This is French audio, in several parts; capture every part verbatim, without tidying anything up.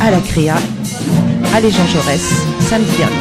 à la Créa, allée Jean Jaurès, samedi dernier.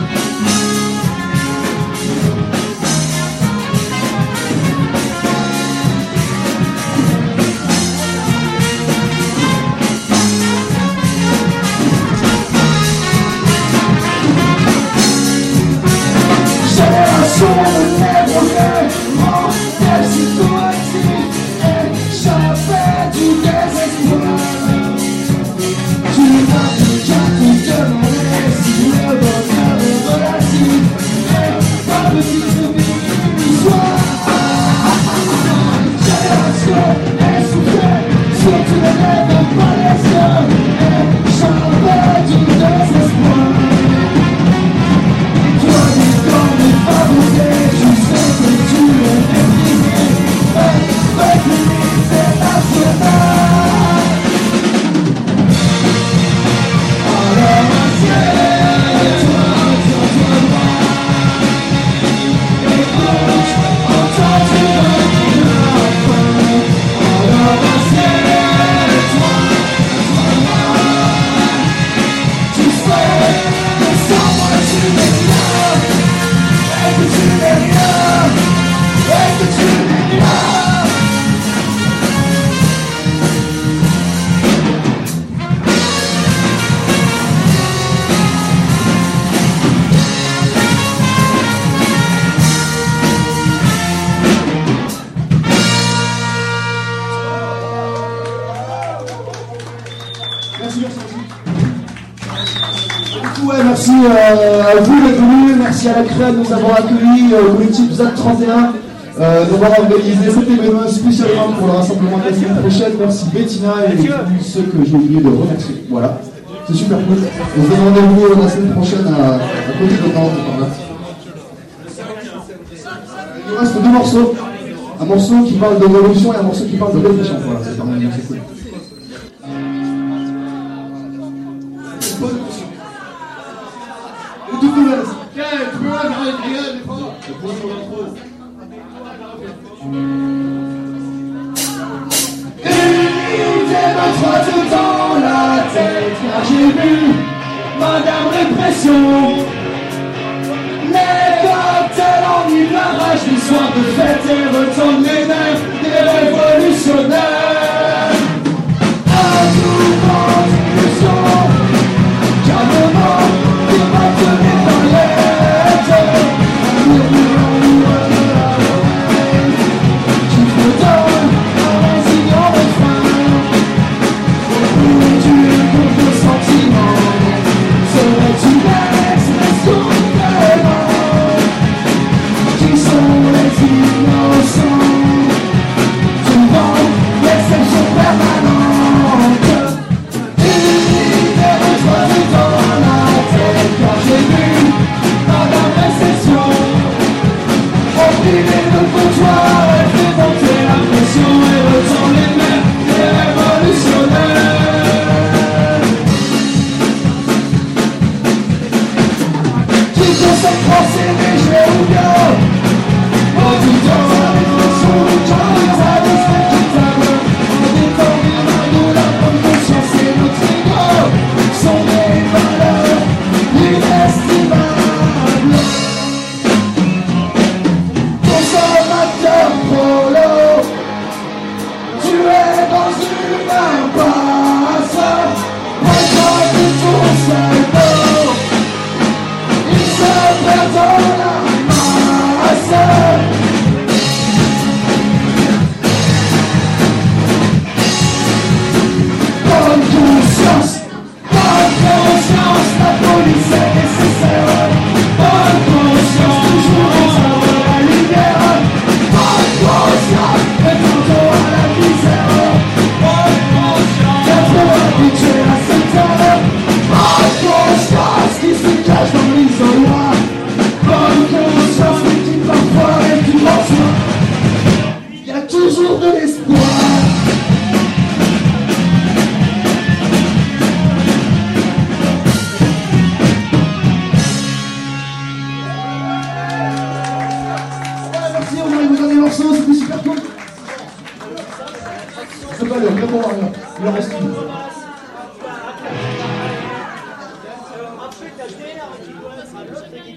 Merci euh, à vous d'être venus, merci à la Créa de nous avoir accueillis, euh, au collectif Z trente et un euh, d'avoir organisé cet événement spécialement pour le rassemblement de la semaine prochaine. Merci Bettina et tous ceux que j'ai oublié de remercier. Voilà, c'est super cool. On se donne rendez-vous la semaine prochaine à, à côté de Nantes. Il nous reste deux morceaux. Un morceau qui parle de révolution et un morceau qui parle de réflexion. Voilà, c'est quand même assez cool. Et tout le reste. Tiens, tu peux voir dans les grillades, des fois. C'est pour sur l'intro. Unité notre tout dans la tête, car j'ai vu Madame Répression. Les cocktails en hiver, rage du soir de fête et retourne les nerfs des révolutionnaires. Un tour d'illusion, calmement, qui va tenir dans l'aide. Un murmure de la monnaie, qui me donne un résilient refrain. Au bout du contre sentiment, serait une expression vraiment. Qui sont les innocents devant l'exception permanente. Unité retrouvée dans la tête, car j'ai vu Madame Récession obliger le comptoir et fait monter la pression et ressent les mains des révolutionnaires. Qui conseille français mais je vais ou bien. En tout temps, la réflexion, car les amis spectacles. En détendant la douleur, comme conscience et notre ego sont des valeurs inestimables. Consommateur prolo, tu es dans une impasse. Récolte ton cerveau, il se perd dans la masse. Bonne conscience, bonne conscience, la police est nécessaire. Bonne conscience, toujours en train de la lumière. Bonne conscience, mais tantôt à la misère. Bonne conscience, bien trop habitué à cette heure. Bonne conscience, qui se cache dans l'isolement. Bonne conscience, mais qui parfois est du mensonge. Il y a toujours de l'espoir. Merci, on arrive au dernier morceau, c'était super cool. C'est pas l'heure, vraiment rien. Il en reste une.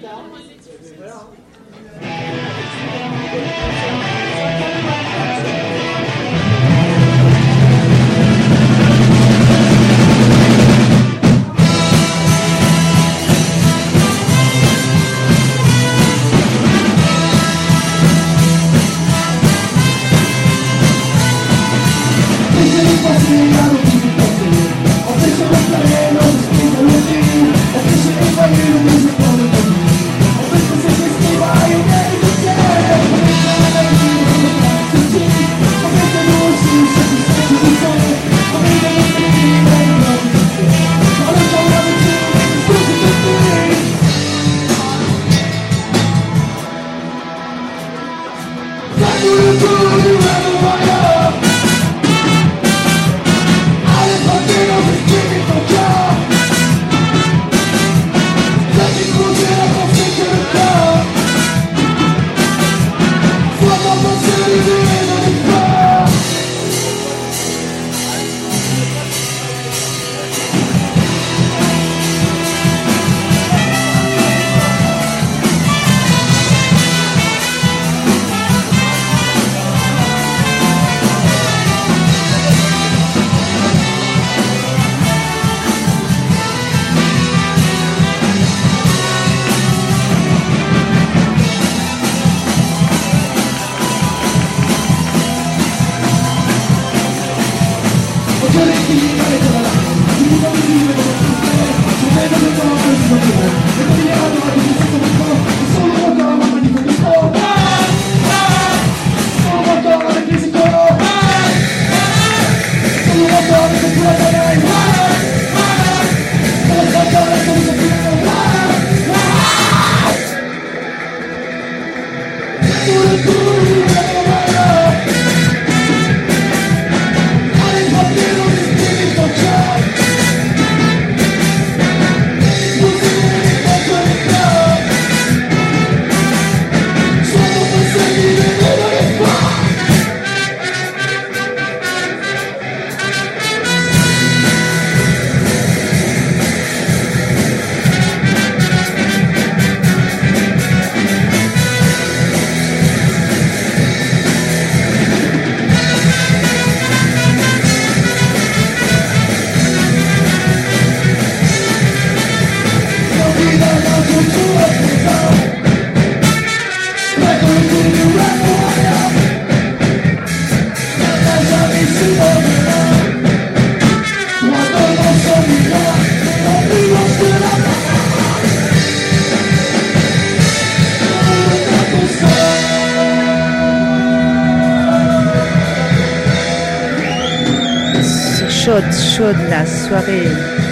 Chaude, chaude la soirée.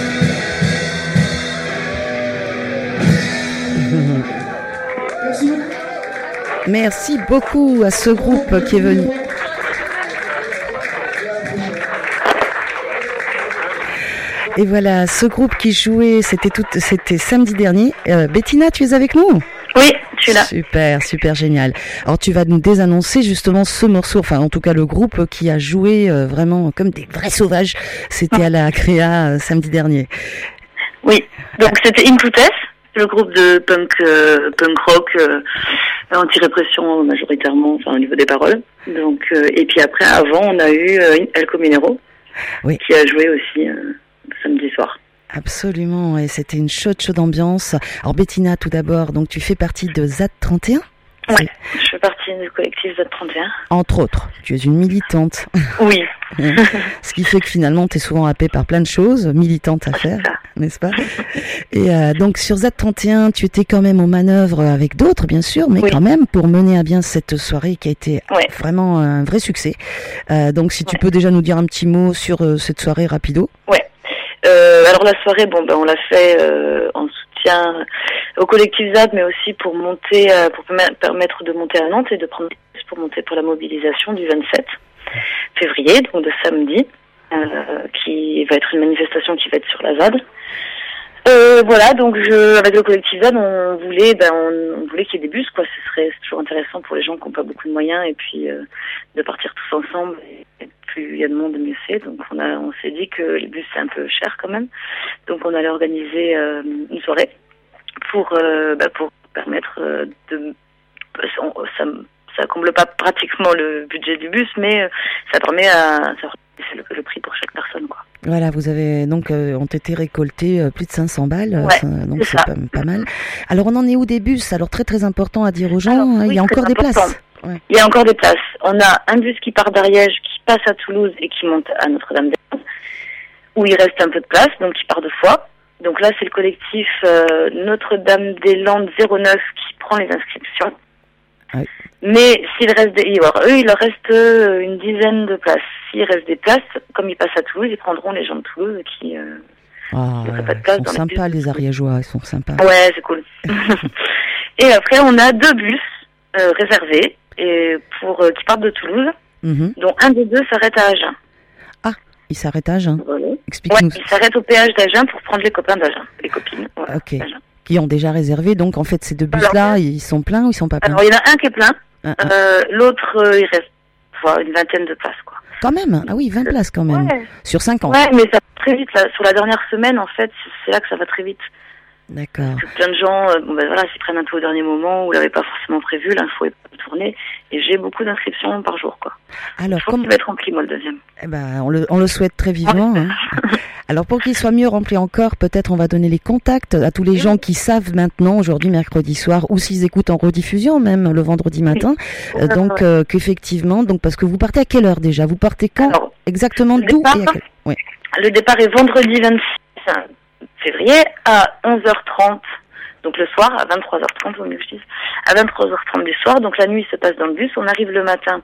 Merci beaucoup à ce groupe qui est venu. Et voilà, ce groupe qui jouait, c'était tout, c'était samedi dernier. Euh, Bettina, tu es avec nous ? Oui, je suis là. Super, super génial. Alors tu vas nous désannoncer justement ce morceau, enfin en tout cas le groupe qui a joué euh, vraiment comme des vrais sauvages. C'était à la Créa euh, samedi dernier. Oui, donc c'était Into Test, le groupe de punk, euh, punk rock, euh, anti-répression majoritairement, enfin au niveau des paroles. Donc euh, et puis après, avant, on a eu euh, El Cominero, oui, qui a joué aussi euh, samedi soir. Absolument, et c'était une chaude, chaude ambiance. Alors Bettina, tout d'abord, donc tu fais partie de Z trente et un ? Oui, je fais partie du collectif Z trente et un. Entre autres, tu es une militante. Oui. Ce qui fait que finalement, tu es souvent happée par plein de choses, militantes à faire, n'est-ce pas ? Et euh, donc sur Z trente et un, tu étais quand même aux manœuvres avec d'autres, bien sûr, mais oui, quand même, pour mener à bien cette soirée qui a été ouais. vraiment un vrai succès. Euh, donc si tu ouais. peux déjà nous dire un petit mot sur euh, cette soirée rapido. Ouais. Euh, alors la soirée, bon ben on l'a fait euh, en soutien au collectif Z A D, mais aussi pour monter, euh, pour permettre de monter à Nantes et de prendre pour monter pour la mobilisation du vingt-sept février, donc de samedi, euh, qui va être une manifestation qui va être sur la Z A D. Euh, voilà, donc je, avec le collectif Z A D, on voulait, ben on, on voulait qu'il y ait des bus, quoi. Ce serait c'est toujours intéressant pour les gens qui n'ont pas beaucoup de moyens, et puis euh, de partir tous ensemble. Et, plus il y a de monde, mieux c'est. Donc on a, on s'est dit que les bus c'est un peu cher quand même. Donc on allait organiser euh, une soirée pour, euh, bah, pour permettre euh, de... Ça, ça comble pas pratiquement le budget du bus, mais ça permet à... Ça c'est le, le prix pour chaque personne, quoi. Voilà, vous avez donc euh, ont été récoltés euh, plus de cinq cents balles, ouais, ça, donc c'est, c'est pas, pas mal. Alors on en est où des bus? Alors très très important à dire aux gens, Alors, hein, oui, il y a encore des important. places. Ouais. Il y a encore des places. On a un bus qui part d'Ariège, qui passe à Toulouse et qui monte à Notre-Dame-des-Landes, où il reste un peu de place, donc qui part deux fois. Donc là, c'est le collectif euh, Notre-Dame-des-Landes zéro neuf qui prend les inscriptions. Ouais. Mais s'il reste des... Alors, eux, il leur reste euh, une dizaine de places. S'il reste des places, comme ils passent à Toulouse, ils prendront les gens de Toulouse qui... Euh, Ah, qui pas de place ils sont dans sympas les, les Ariégeois, ils sont sympas. Ouais, c'est cool. Et après, on a deux bus euh, réservés et pour euh, qui partent de Toulouse, Mm-hmm. dont un des deux s'arrête à Agen. Ah, ils s'arrêtent à Agen. Voilà. Explique-nous. Ouais, ils s'arrêtent au péage d'Agen pour prendre les copains d'Agen, les copines. Voilà, Ok. d'Agen. Qui ont déjà réservé, donc en fait ces deux bus-là, Alors, ils sont pleins ou ils sont pas pleins? Alors, il y en a un qui est plein, Un, un. euh, l'autre, euh, il reste voilà, une vingtaine de places, quoi. Quand même. Ah oui, vingt places quand même. Ouais. Sur cinq ans. Ouais, mais ça va très vite, là. Sur la dernière semaine, en fait, c'est là que ça va très vite. D'accord. Parce que plein de gens, euh, bon ben voilà, s'y prennent un peu au dernier moment, ou l'avaient pas forcément prévu, l'info est pas tournée, et j'ai beaucoup d'inscriptions par jour, quoi. Alors, Je pense comme... qu'il va être rempli, moi, le deuxième. eh ben, on le, on le souhaite très vivement. Hein. Alors, pour qu'il soit mieux rempli encore, peut-être on va donner les contacts à tous les gens qui savent maintenant, aujourd'hui, mercredi soir, ou s'ils écoutent en rediffusion, même le vendredi matin. Euh, donc, euh, qu'effectivement, donc parce que vous partez à quelle heure déjà? Vous partez quand? Alors, exactement le d'où départ, et à quelle... Oui. Le départ est vendredi vingt-six février à onze heures trente. Donc le soir, à vingt-trois heures trente, au mieux que je dise, à vingt-trois heures trente du soir. Donc la nuit se passe dans le bus. On arrive le matin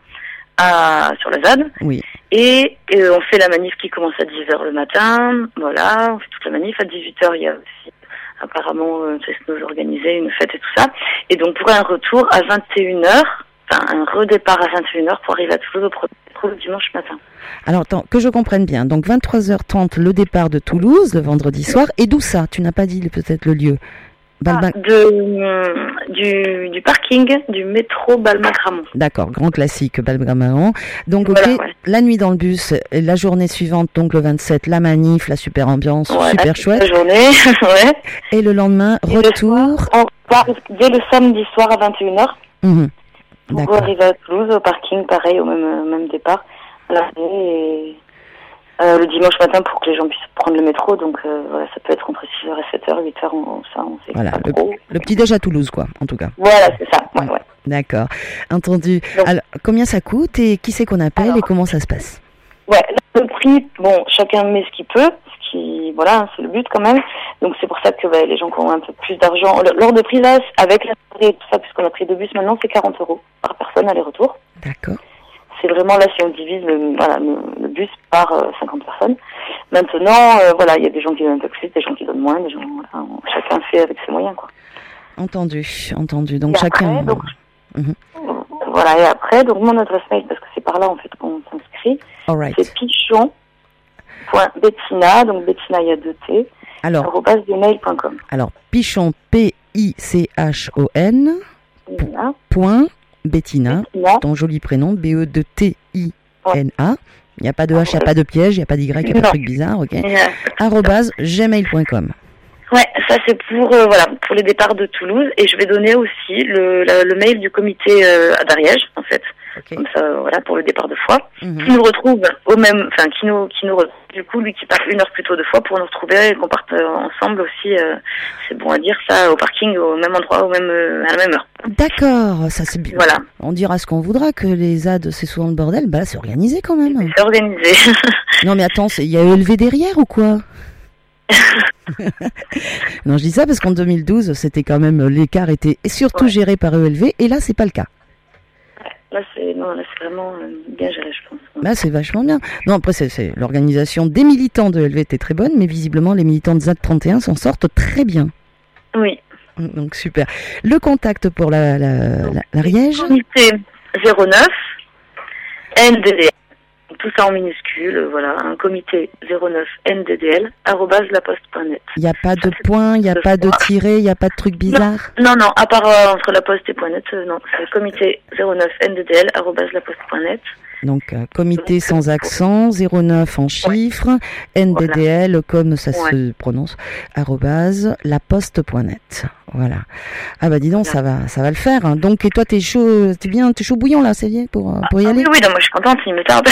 à, sur la Z A D. Oui. Et euh, on fait la manif qui commence à dix heures le matin. Voilà, on fait toute la manif. À dix-huit heures, il y a aussi apparemment euh, nous organiser une fête et tout ça. Et donc pour un retour à vingt et une heures, enfin un redépart à vingt et une heures pour arriver à Toulouse au premier métro le dimanche matin. Alors, attends, que je comprenne bien. Donc vingt-trois heures trente, le départ de Toulouse, le vendredi soir. Et d'où ça? Tu n'as pas dit peut-être le lieu. Balma... Ah, de, euh, du, du parking du métro Balma-Gramont. D'accord, grand classique Balma-Gramont. Donc ok, Voilà, ouais. La nuit dans le bus, et la journée suivante, donc le vingt-sept, la manif, la super ambiance, Ouais, super la chouette. La journée, ouais. Et le lendemain, Et retour. le soir, on part dès le samedi soir à vingt et une heures. Mmh. Pour D'accord. arriver à Toulouse, au parking, pareil, au même, au même départ. L'arrivée et euh, le dimanche matin pour que les gens puissent prendre le métro. Donc euh, voilà, ça peut être entre six heures et sept heures, huit heures, on, ça on sait Voilà, pas le, trop. le petit déj à Toulouse, quoi, en tout cas. Voilà, c'est ça, ouais, ouais. D'accord, entendu. Donc, Alors, combien ça coûte et qui c'est qu'on appelle alors, et comment ça se passe? Ouais, le prix, bon, chacun met ce qu'il peut, ce qui, voilà, c'est le but quand même. Donc c'est pour ça que bah, les gens qui ont un peu plus d'argent, l'ordre de prix là, avec la soirée et tout ça, puisqu'on a pris deux bus maintenant, c'est quarante euros par personne aller-retour. D'accord. C'est vraiment là si on divise le, voilà, le, le bus par euh, cinquante personnes. Maintenant, euh, voilà, il y a des gens qui donnent un peu plus, des gens qui donnent moins, des gens, voilà, on, chacun fait avec ses moyens, quoi. Entendu, entendu. Donc Et chacun. après, donc, mmh. Voilà, et après, donc mon adresse mail, parce que c'est par là en fait qu'on s'inscrit, All right. c'est pichon.bettina, donc Bettina il y a deux T, Alors, arobase gmail point com. alors Pichon, P I C H O N, Voilà. point Bettina, Bettina. ton joli prénom, B E D T I N A. Il n'y a pas de H, il n'y a Ouais. pas de piège, il n'y a pas d'Y, il n'y a pas de Non. truc bizarre, ok. Et, euh, Arrobase gmail point com. Ouais, ça c'est pour euh, voilà pour les départs de Toulouse et je vais donner aussi le, la- le mail du comité euh, à d'Ariège en fait, Ok. comme ça voilà pour le départ de Foix, Mhm. qui nous retrouve au même, enfin qui nous qui nous retrouve, du coup lui qui part une heure plus tôt de Foix pour nous retrouver et qu'on parte euh, ensemble aussi, euh, c'est bon à dire ça au parking au même endroit au même euh, à la même heure. D'accord, ça c'est bien. Voilà, On dira ce qu'on voudra, que les Z A D c'est souvent le bordel, bah là c'est organisé quand même. c'est organisé. Non mais attends, c'est- il y a E L V derrière ou quoi? Non, je dis ça parce qu'en deux mille douze, c'était quand même, l'écart était surtout Ouais. géré par E L V, et là c'est pas le cas. Là c'est non là c'est vraiment euh, bien géré je pense. Là c'est vachement bien. Non, après c'est, c'est l'organisation des militants de E L V était très bonne, mais visiblement les militants de Z A D trente et un s'en sortent très bien. Oui. Donc super. Le contact pour la, la, la, l'Ariège? Comité zéro neuf N D D L. Tout ça en minuscule, voilà, un comité zéro neuf N D D L, arrobase laposte point net. Il n'y a pas de Ça, c'est point, il n'y a ce pas de soir. tiret, il n'y a pas de truc bizarre? Non, non, à part euh, entre la poste et point net, euh, non, c'est comité zéro neuf N D D L, arrobase laposte point net. Donc, euh, comité sans accent, zéro neuf en chiffres, ouais. N D D L, voilà. Comme ça ouais. se prononce, arrobase, laposte point net. Voilà. Ah bah dis donc, voilà. ça va, ça va le faire. Hein. Donc, et toi, t'es chaud, t'es bien, t'es chaud bouillant là, c'est bien pour, pour y ah, aller. Oui, oui, non, moi je suis contente, il me tarde.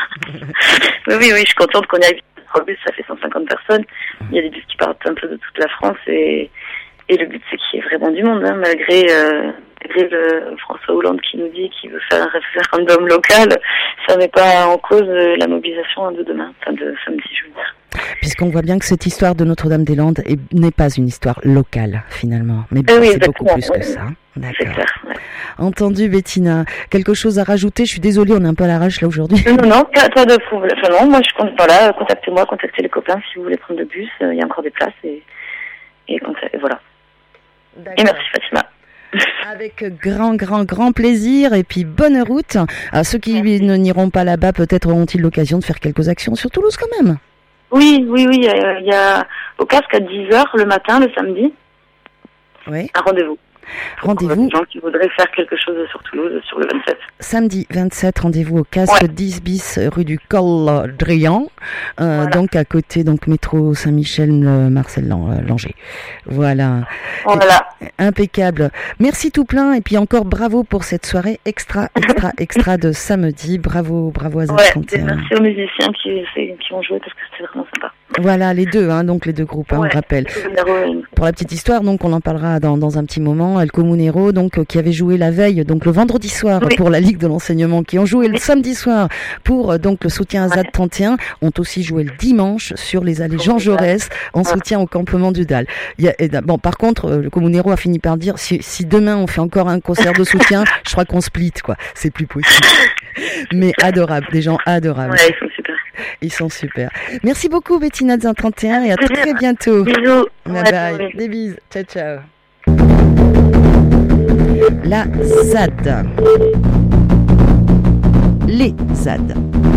oui, oui, oui, je suis contente qu'on y aille. Le bus, ça fait cent cinquante personnes. Il y a des bus qui partent un peu de toute la France et, et le but c'est qu'il y ait vraiment du monde, hein, malgré, euh, malgré le François Hollande qui nous dit qu'il veut faire un référendum local, ça met pas en cause la mobilisation de demain, enfin de samedi, je veux dire. Puisqu'on voit bien que cette histoire de Notre-Dame-des-Landes est, n'est pas une histoire locale finalement, mais eh oui, c'est beaucoup plus que ça. D'accord. C'est clair, ouais. Entendu, Bettina. Quelque chose à rajouter? Je suis désolée, on est un peu à l'arrache là aujourd'hui. Non, non, pas, pas de problème. Enfin non, moi je compte voilà, contactez-moi, contactez les copains si vous voulez prendre le bus. Il y a encore des places et, et, et voilà. D'accord. Et merci Fatima. Avec grand, grand, grand plaisir et puis bonne route. À ceux qui merci. Ne n'iront pas là-bas, peut-être auront-ils l'occasion de faire quelques actions sur Toulouse quand même. Oui, oui, oui. Il euh, y a au casque à dix heures le matin, le samedi. Oui. Un rendez-vous. Rendez-vous. Des gens qui voudraient faire quelque chose sur Toulouse sur le vingt-sept. Samedi vingt-sept, rendez-vous au casque ouais. dix bis rue du Col Drian, euh, voilà. Donc à côté donc métro Saint-Michel euh, Marcel Langer. Voilà. Voilà. Et, impeccable. Merci tout plein et puis encore bravo pour cette soirée extra extra extra de samedi. Bravo, bravo à Z trente et un. Ouais, merci aux musiciens qui qui ont joué parce que c'était vraiment sympa. Voilà, les deux, hein, donc les deux groupes, hein, ouais, on rappelle. Pour la petite histoire, donc on en parlera dans, dans un petit moment. El Comunero, donc, euh, qui avait joué la veille, donc le vendredi soir oui. pour la Ligue de l'enseignement, qui ont joué oui. le samedi soir pour euh, donc le soutien à Z trente et un, ont aussi joué le dimanche sur les allées Jean Jaurès en ouais. soutien au campement du D A L. Il y a, et, bon, par contre, euh, le Comunero a fini par dire si, si demain on fait encore un concert de soutien, je crois qu'on split, quoi. C'est plus possible. Mais adorable, des gens adorables. Ouais, ils sont super. Ils sont super. Merci beaucoup Bettina de Z trente et un et à très, très bientôt. Bisous. Bye bye. bye. Des bises. Ciao ciao. La Z A D. Les Z A D.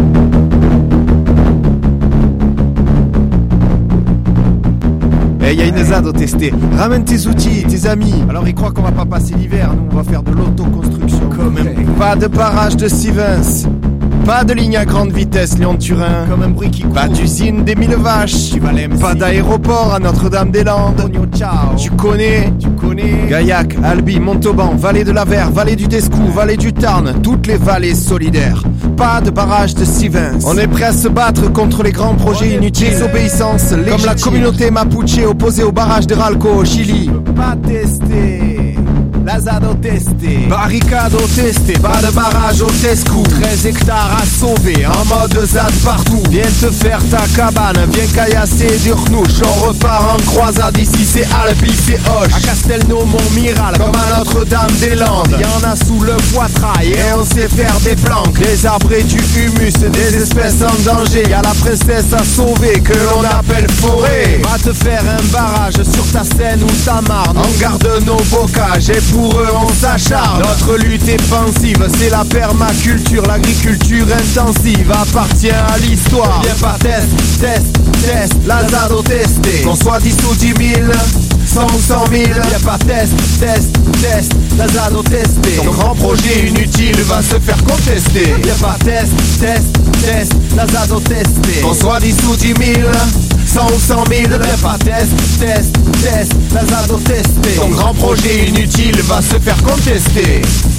Eh, y a une Z A D au testé. Ramène tes outils, tes amis. Alors ils croient qu'on va pas passer l'hiver. Nous, on va faire de l'autoconstruction. Comme un... Pas de barrage de Stevens. Pas de ligne à grande vitesse Lyon-Turin. Comme un bruit qui court. Pas d'usine des mille vaches. Tu vas pas d'aéroport à Notre-Dame-des-Landes. Ciao. Tu connais, tu connais. Gaillac, Albi, Montauban, vallée de l'Aver, vallée du Tescou, vallée du Tarn, toutes les vallées solidaires. Pas de barrage de Stevens. On est prêt à se battre contre les grands projets inutiles. Désobéissance légitime. Comme la communauté mapuche opposée au barrage de Ralco au Chili. Pas testé. La Z A D au testé. Barricade au testé. Pas de barrage au Tescou. treize hectares à sauver. En mode Z A D partout. Viens te faire ta cabane. Viens caillasser d'Urnouche. On repart en croisade. Ici c'est Albi, c'est Hoche. À Castelnau, Montmiral. Comme à Notre-Dame-des-Landes. Y'en a sous le poitrail. Et on sait faire des planques. Des arbres et du humus. Des espèces en danger. Y'a la princesse à sauver. Que l'on appelle forêt. Va te faire un barrage sur ta Seine ou ta Marne. On garde nos bocages. Et pour eux on s'acharne. Notre lutte est pensive, c'est la permaculture. L'agriculture intensive appartient à l'histoire. Viens pas test, test, test, la Z A D au testé. Qu'on soit dix ou dix mille, cent ou cent mille. Viens pas test, test, test, la Z A D au testé. Ton grand projet inutile va se faire contester. Viens pas test, test, test, la Z A D au testé. Qu'on soit dix ou dix mille, cent ou cent mille, viens pas test, test, test, la Z A D au testé. Ton grand projet inutile va se faire contester.